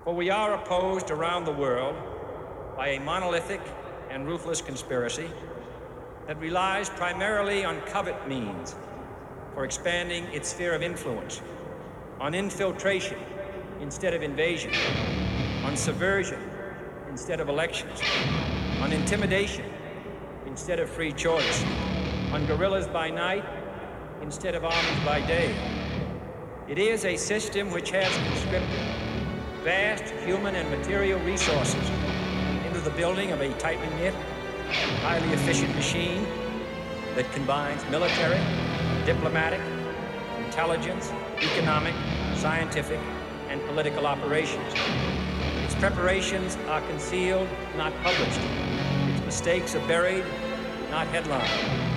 For we are opposed around the world by a monolithic and ruthless conspiracy that relies primarily on covert means for expanding its sphere of influence, on infiltration instead of invasion, on subversion instead of elections, on intimidation instead of free choice, on guerrillas by night instead of armies by day. It is a system which has conscripted vast human and material resources into the building of a tightly knit, highly efficient machine that combines military, diplomatic, intelligence, economic, scientific, and political operations. Its preparations are concealed, not published. Its mistakes are buried, not headlined.